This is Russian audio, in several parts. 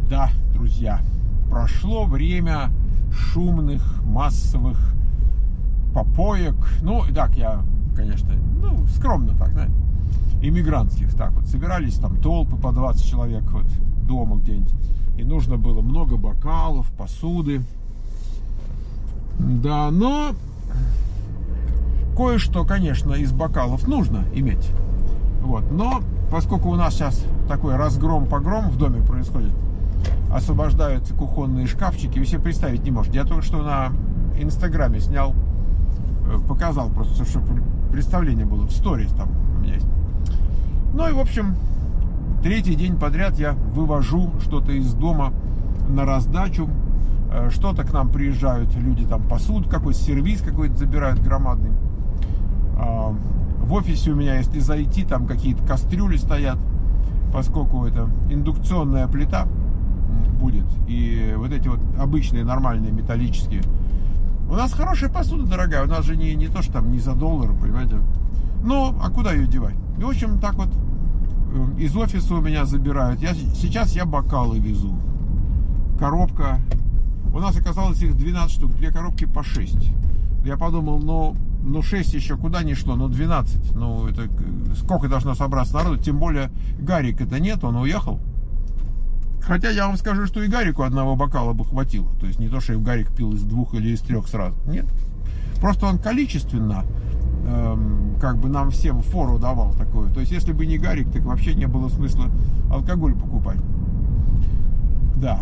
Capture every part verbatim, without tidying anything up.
Да, друзья, прошло время шумных, массовых попоек. Ну, так, я, конечно, ну, скромно так, да, иммигрантских. Так вот, собирались там толпы по двадцать человек вот дома где-нибудь. И нужно было много бокалов, посуды. Да, но кое-что, конечно, из бокалов нужно иметь. Вот, но поскольку у нас сейчас такой разгром-погром в доме происходит, освобождаются кухонные шкафчики, вы себе представить не можете. Я только что на Инстаграме снял, показал просто, чтобы представление было, в сторис там у меня есть. Ну и, в общем, третий день подряд я вывожу что-то из дома на раздачу. Что-то к нам приезжают люди, там посуду, какой-то сервиз какой-то забирают громадный. В офисе у меня, если зайти, там какие-то кастрюли стоят, поскольку это индукционная плита будет, и вот эти вот обычные нормальные металлические. У нас хорошая посуда, дорогая, у нас же не, не то, что там не за доллар, понимаете. Ну, а куда ее девать? И, в общем, так вот из офиса у меня забирают. Я, сейчас я бокалы везу. Коробка. У нас оказалось их двенадцать штук, две коробки по шесть. Я подумал, ну, ну шесть еще куда ни шло, ну двенадцать. Ну, это сколько должно собраться народу? Тем более Гарика-то нет, он уехал. Хотя я вам скажу, что и Гарику одного бокала бы хватило. То есть не то, что и Гарик пил из двух или из трех сразу. Нет. Просто он количественно эм, как бы нам всем фору давал такое. То есть если бы не Гарик, так вообще не было смысла алкоголь покупать. Да.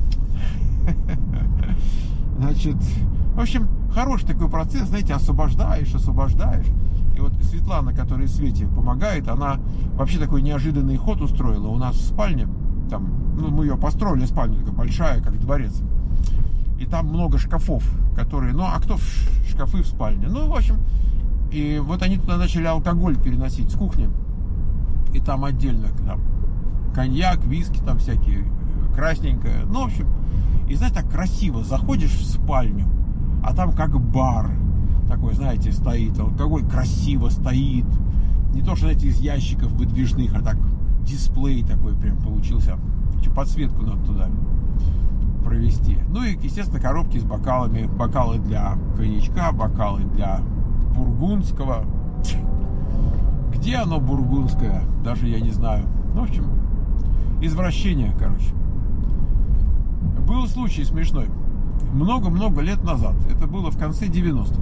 Значит, в общем, хороший такой процесс, знаете, освобождаешь, освобождаешь. И вот Светлана, которая Свете помогает, она вообще такой неожиданный ход устроила у нас в спальне. Там, ну, мы ее построили, спальня такая большая, как дворец. И там много шкафов, которые... Ну, а кто в шкафы в спальне? Ну, в общем, и вот они туда начали алкоголь переносить с кухни. И там отдельно там, коньяк, виски там всякие, красненькое. Ну, в общем, и знаете, так красиво заходишь в спальню, а там как бар такой, знаете, стоит. Алкоголь красиво стоит. Не то, что, знаете, из ящиков выдвижных, а так дисплей такой прям получился. Подсветку надо туда провести. Ну и, естественно, коробки с бокалами. Бокалы для коньячка, бокалы для бургундского. Где оно бургундское? Даже я не знаю. Ну, в общем, извращение, короче. Был случай смешной. Много-много лет назад. Это было в конце девяностых.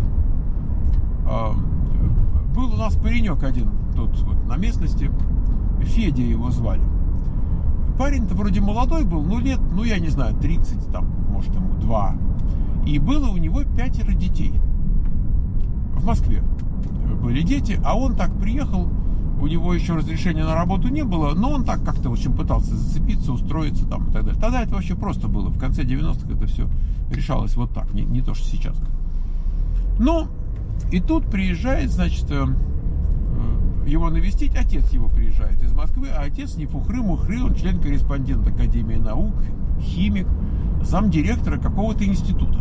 Был у нас паренек один тут вот на местности. Федя его звали. Парень-то вроде молодой был, ну лет, ну я не знаю, тридцать там, может ему два. И было у него пятеро детей. В Москве были дети, а он так приехал, у него еще разрешения на работу не было, но он так как-то, в общем, пытался зацепиться, устроиться там и так далее. Тогда это вообще просто было. В конце девяностых это все решалось вот так, не, не то, что сейчас. Ну, и тут приезжает, значит, его навестить, отец его приезжает из Москвы, а отец не фухры-мухры, он член-корреспондент Академии наук, химик, замдиректора какого-то института.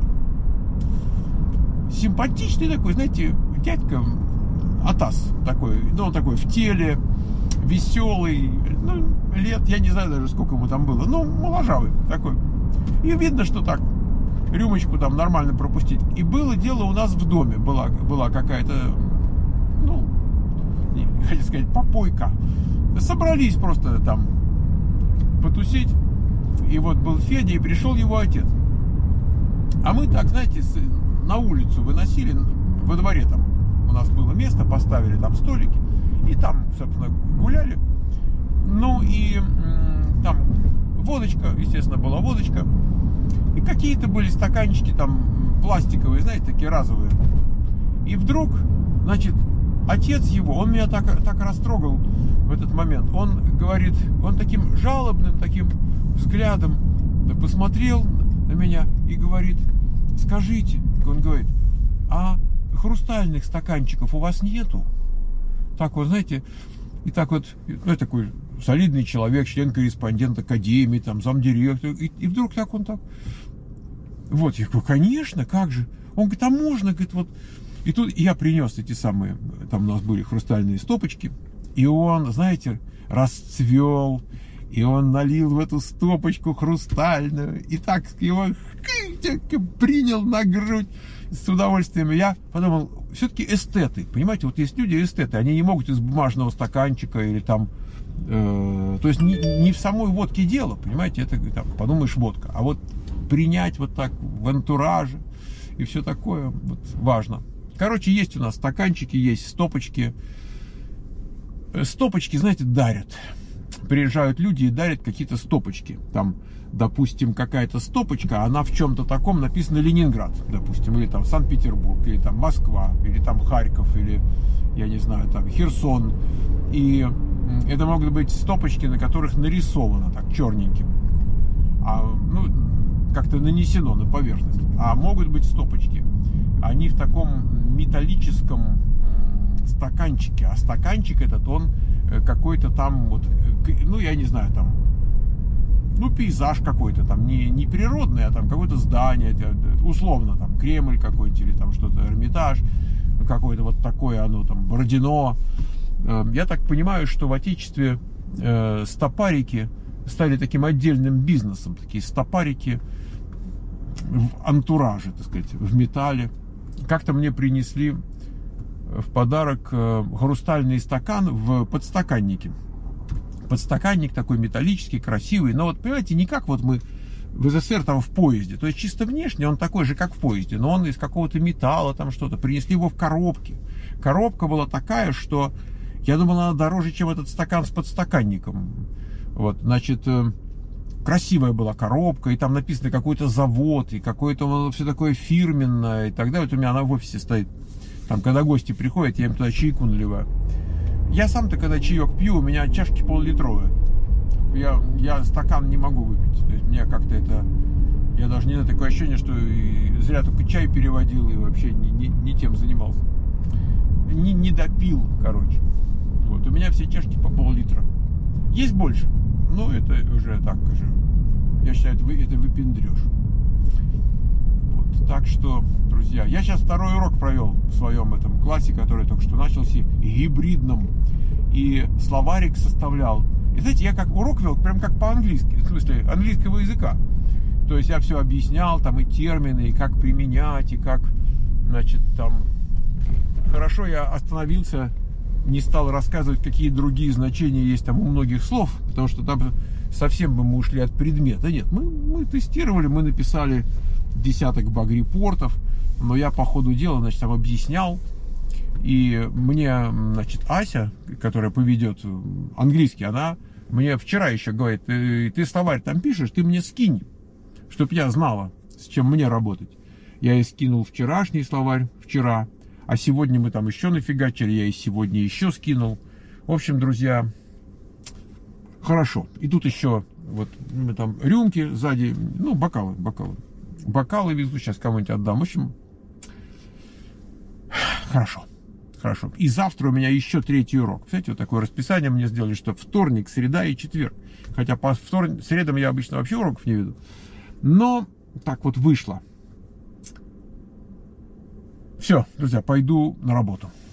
Симпатичный такой, знаете, дядька Атас такой, ну он такой в теле, веселый, ну, лет, я не знаю даже сколько ему там было, ну, моложавый такой. И видно, что так, рюмочку там нормально пропустить. И было дело у нас в доме, была, была какая-то, ну, хотел сказать, попойка. Собрались просто там потусить. И вот был Федя, и пришел его отец. А мы так, знаете, на улицу выносили, во дворе там у нас было место, поставили там столики. И там, собственно, гуляли. Ну и там водочка, естественно, была водочка. И какие-то были стаканчики там пластиковые, знаете, такие разовые. И вдруг, значит, отец его, он меня так, так растрогал в этот момент. Он говорит, он таким жалобным, таким взглядом посмотрел на меня и говорит, скажите, он говорит, а хрустальных стаканчиков у вас нету? Так вот, знаете, и так вот, ну, такой солидный человек, член-корреспондент Академии, там, замдиректора, и, и вдруг так он так, вот, я говорю, конечно, как же? Он говорит, а можно, говорит, вот. И тут я принес эти самые, там у нас были хрустальные стопочки, и он, знаете, расцвел, И он налил в эту стопочку хрустальную, и так его принял на грудь с удовольствием. Я подумал, все-таки эстеты, понимаете, вот есть люди эстеты, они не могут из бумажного стаканчика или там, э, то есть не, не в самой водке дело, понимаете, это там, подумаешь, водка, а вот принять вот так в антураже и все такое вот, важно. Короче, есть у нас стаканчики, есть стопочки. Стопочки, знаете, дарят. Приезжают люди и дарят какие-то стопочки. Там, допустим, какая-то стопочка, она в чем-то таком написана Ленинград, допустим, или там Санкт-Петербург, или там Москва, или там Харьков, или, я не знаю, там Херсон. И это могут быть стопочки, на которых нарисовано так черненьким. А, ну, как-то нанесено на поверхность. А могут быть стопочки. Они в таком металлическом стаканчике. А стаканчик этот, он какой-то там, вот, ну, я не знаю, там, ну, пейзаж какой-то там, не, не природный, а там какое-то здание, условно, там, Кремль какой-нибудь, или там что-то, Эрмитаж, какое-то вот такое оно, там, Бородино. Я так понимаю, что в Отечестве э, стопарики стали таким отдельным бизнесом, такие стопарики в антураже, так сказать, в металле. Как-то мне принесли в подарок хрустальный стакан в подстаканнике. Подстаканник такой металлический, красивый. Но вот, понимаете, не как вот мы в СССР там в поезде. То есть чисто внешне он такой же, как в поезде. Но он из какого-то металла там что-то. Принесли его в коробке. Коробка была такая, что я думал, она дороже, чем этот стакан с подстаканником. Вот, значит, красивая была коробка, и там написано какой-то завод, и какое-то все такое фирменное, и так далее. Вот у меня она в офисе стоит. Там, когда гости приходят, я им туда чайку наливаю. Я сам-то, когда чаек пью, у меня чашки пол-литровые. Я, я стакан не могу выпить. То есть мне как-то это... Я даже не знаю, такое ощущение, что зря только чай переводил и вообще не, не, не тем занимался. Не, не допил, короче. Вот, у меня все чашки по пол-литра. Есть больше. Ну, это уже так же. Я считаю, это, это выпендрешь. Вот, так что, друзья, я сейчас второй урок провел в своем этом классе, который только что начался, гибридном. И словарик составлял. И знаете, я как урок вел, прям как по-английски, в смысле английского языка. То есть я все объяснял, там и термины, и как применять, и как, значит, там... Хорошо, я остановился, не стал рассказывать, какие другие значения есть там у многих слов, потому что там совсем бы мы ушли от предмета. Нет, мы, мы тестировали, мы написали десяток баг-репортов, но я по ходу дела, значит, там объяснял. И мне, значит, Ася, которая поведет английский, она мне вчера еще говорит: ты, ты словарь там пишешь, ты мне скинь, чтобы я знала, с чем мне работать. Я ей скинул вчерашний словарь, вчера, а сегодня мы там еще нафигачили, я ей сегодня еще скинул. В общем, друзья, хорошо. И тут еще вот мы там рюмки сзади, ну, бокалы, бокалы. Бокалы везу, сейчас кому-нибудь отдам. В общем, хорошо. Хорошо. И завтра у меня еще третий урок. Кстати, вот такое расписание мне сделали, что вторник, среда и четверг. Хотя по вторник, средам я обычно вообще уроков не веду. Но так вот вышло. Все, друзья, пойду на работу.